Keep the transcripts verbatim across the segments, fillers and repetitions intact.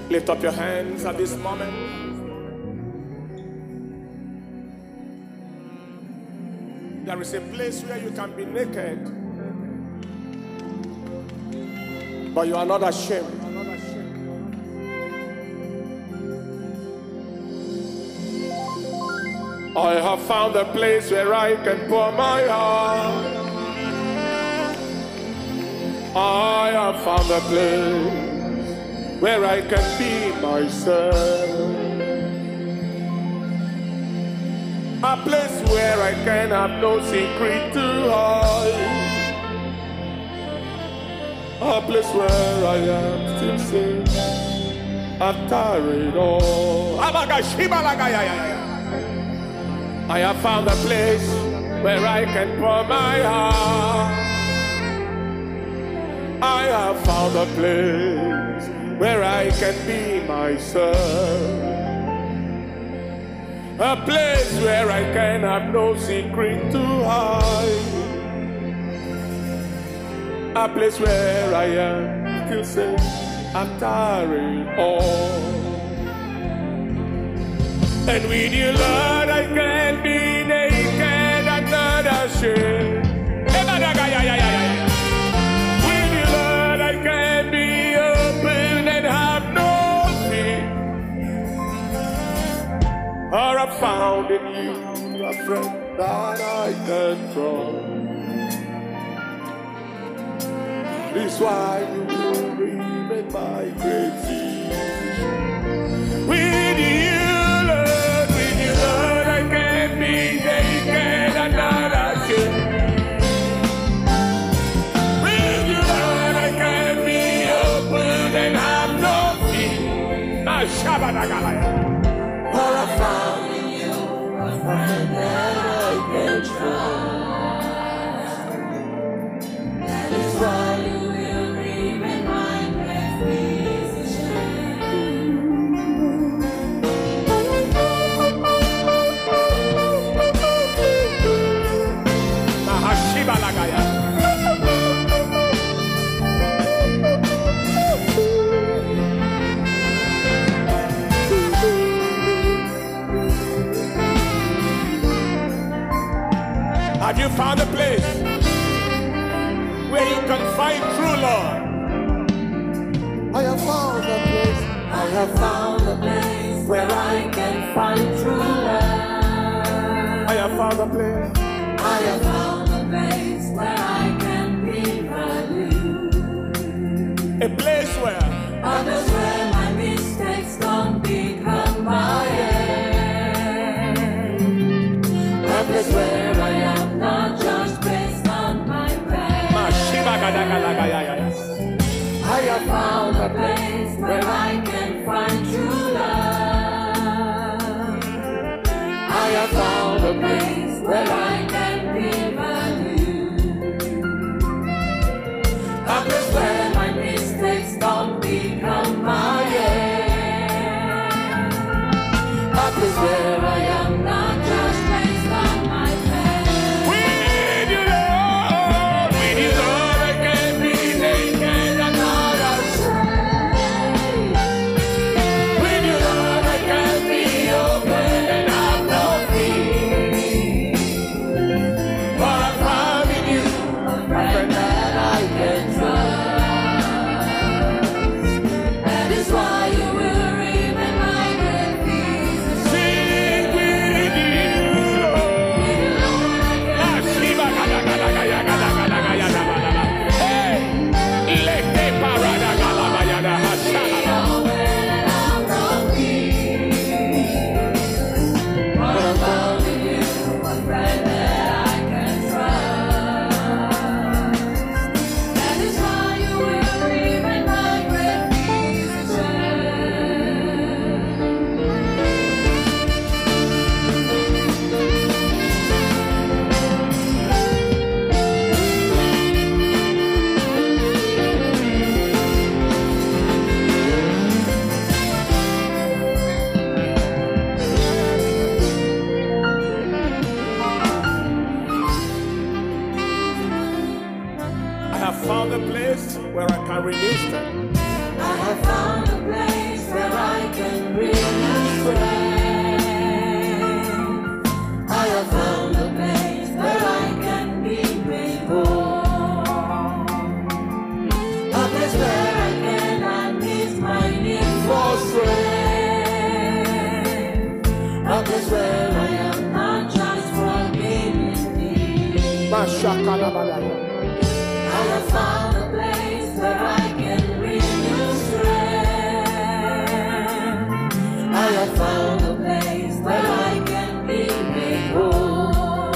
Lift up your hands at this moment. There is a place where you can be naked, but you are not ashamed. I have found a place where I can pour my heart. I have found a place where I can be myself. A place where I can have no secret to hide. A place where I am still safe after it all. I have found a place where I can pour my heart. I have found a place where I can be myself. A place where I can have no secret to hide. A place where I am still safe after it all. And with you, Lord, I can be naked and not ashamed. With you, Lord, I can be open and have no fear. For I found in you a friend that I can trust. This why you will remain my great physician. With you, Lord, with you, Lord, I can be naked and not ashamed. With you, Lord, I can be open and have no fear. For I found in you a friend that I can trust. That is why you will remain my great physician. Mahashibalagaya. Have you found a place where you can find true love? I have found a place. I have found a place where I can find true love. I have found a place. I have found a place where I can be valued. A place where A place where my mistakes don't become my end. A place where I am not just based on my past. I have found a place where I can find true love. I have found a place where I can be valued. A place where my mistakes don't become my end. A place where I am not just based on my past. with you, Lord, with you, Lord, I can be naked and not ashamed. have found a place where I can renew strength. I have found a place where I can be made whole.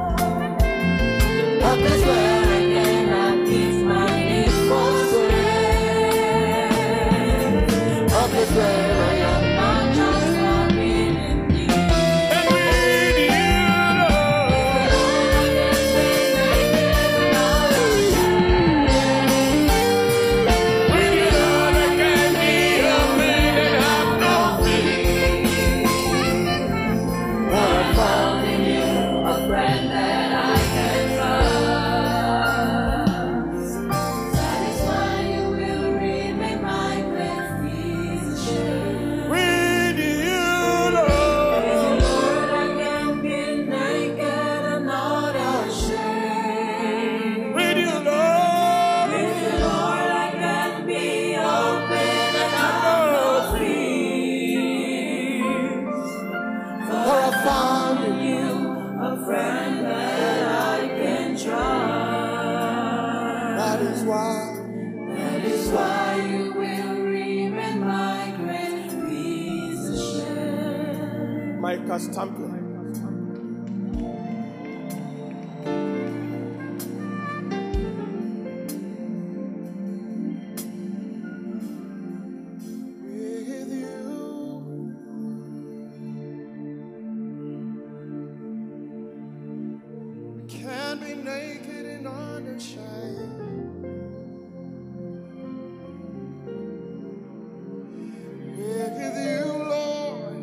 A place where I can have peace, my need for strength. A place where I am not just walking in need. And with you, with you, Lord, I can be open and have no fear. I have found in you a friend that I can trust. That is why you will remain my great physician. With you, Lord. Lord, I can be naked and not ashamed. With you, Lord. With you, Lord, I can be open and have no fears. For I found in you a friend that I can trust. That is why. That is why you will remain my great physician. Micah Stamplin. With you, we can be naked and unashamed. With you, Lord,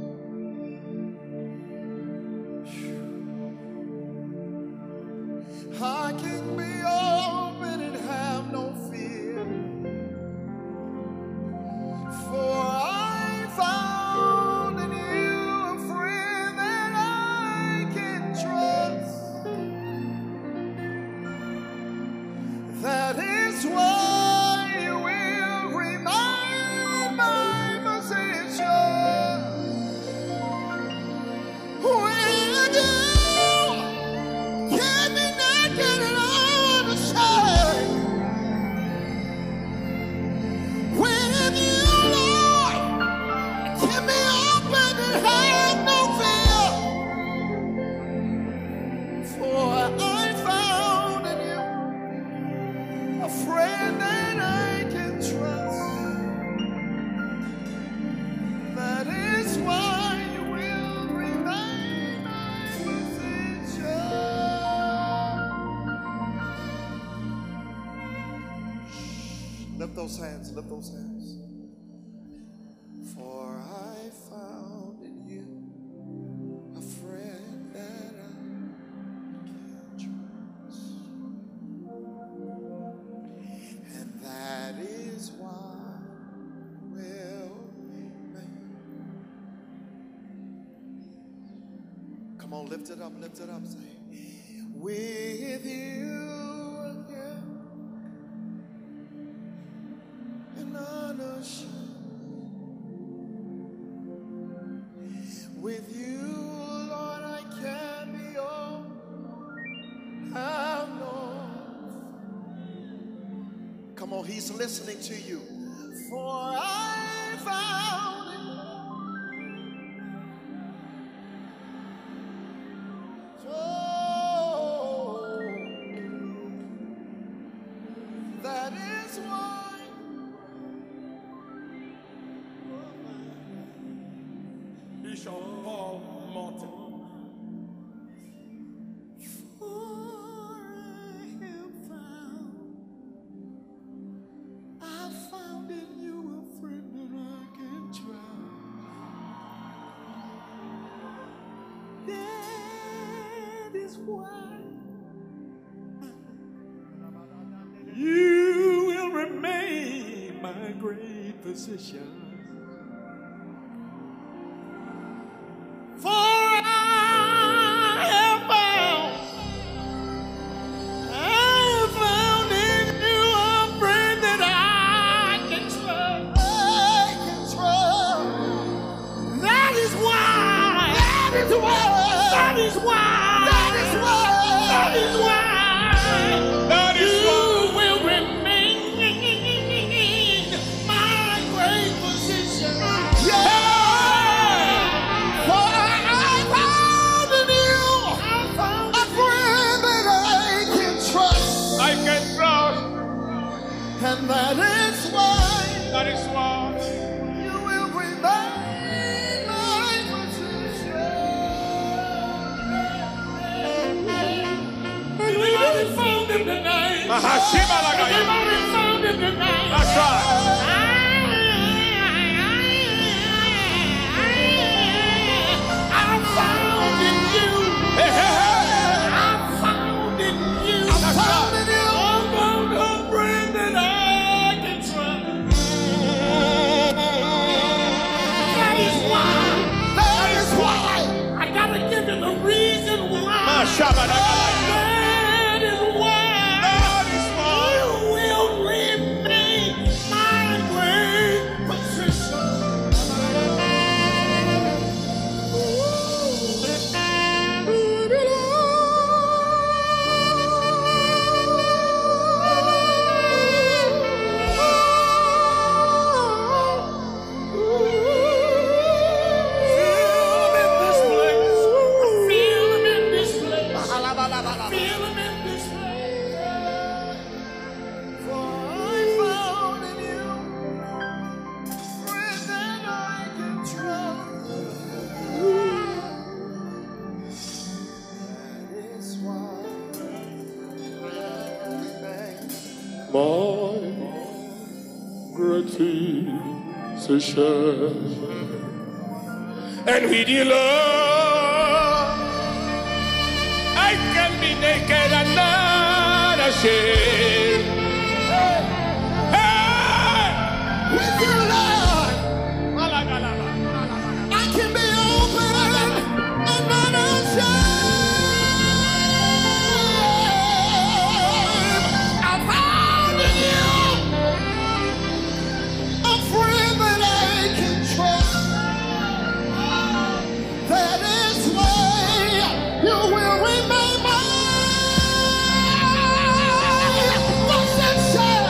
I can be open and have no fear. For I found in you a friend that I can trust. That is why you will remain my position. With you, can be naked and unashamed. With you, Lord, can be open and have no fear. For I found in you a friend that I can trust. That is why you will remain my physician. Lift those hands, lift those hands. For I found in you a friend that I can trust. And that is why we'll remain. Come on, lift it up, lift it up. Say, with you again and unashamed. With you, Lord, I can be all. Have no. Come on, he's listening to you. For I found it. Oh, that is why. Bishop Paul Martin. For I have found, I found in you a friend that I can trust. That is why You will remain my great physician. For I have found, I have found in you a friend that I can trust. I can trust. That is why. That is why. That is why. That is why. That is why. Aha, Shiba If Lagaya. you've only found him tonight. That's right. I found in you. Hey, hey, hey. I found in you. I found in you. I found a friend that I can trust. That is why. That is why. I gotta give you the reason why. Ah, Shabba Lagaya. That is why. That is why. You will remain my great position. Feel him in this place. Feel him in this place. For I found in you a friend that I can trust. That is why we thank My great and with your love, I can be naked and not ashamed. Hey! with your Lord. I can be open and not ashamed. I found in you a friend that I can trust. That is why you will remain my possession.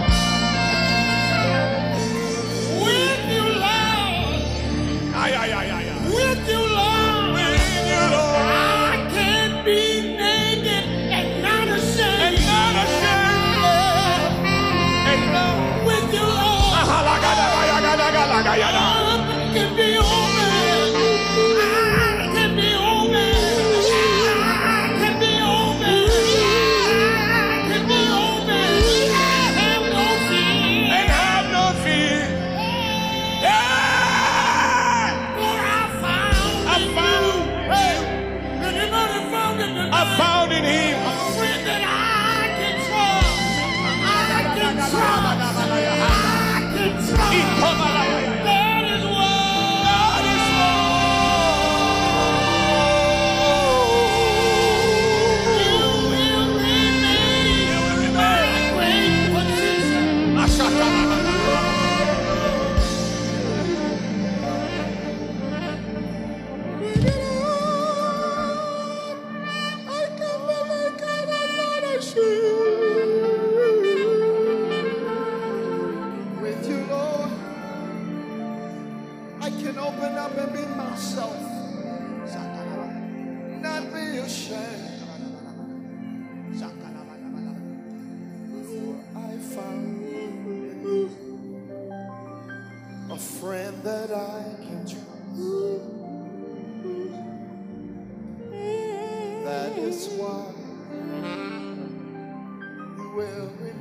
With you, Lord. Ay, ay, ay, ay, ay. With you, Lord. With you, Lord. I can be naked and not ashamed. And not ashamed. And not. With you, Lord. Aha, lagada, lagada, lagada, lagada. I can be open. I can be open. I can be open. I can be open. I have no fear. And have no fear. Yeah! For I found I in found, hey, you. Anybody found in the I found in him. a friend that I can trust. I can trust. I can trust. Ikobalaya. That is why. That is You will remain my great position. all. Ashaka. I can be naked and not ashamed. With you, Lord, I can open up and be myself. Not be ashamed. For I found in you a friend that I can trust. That is why you will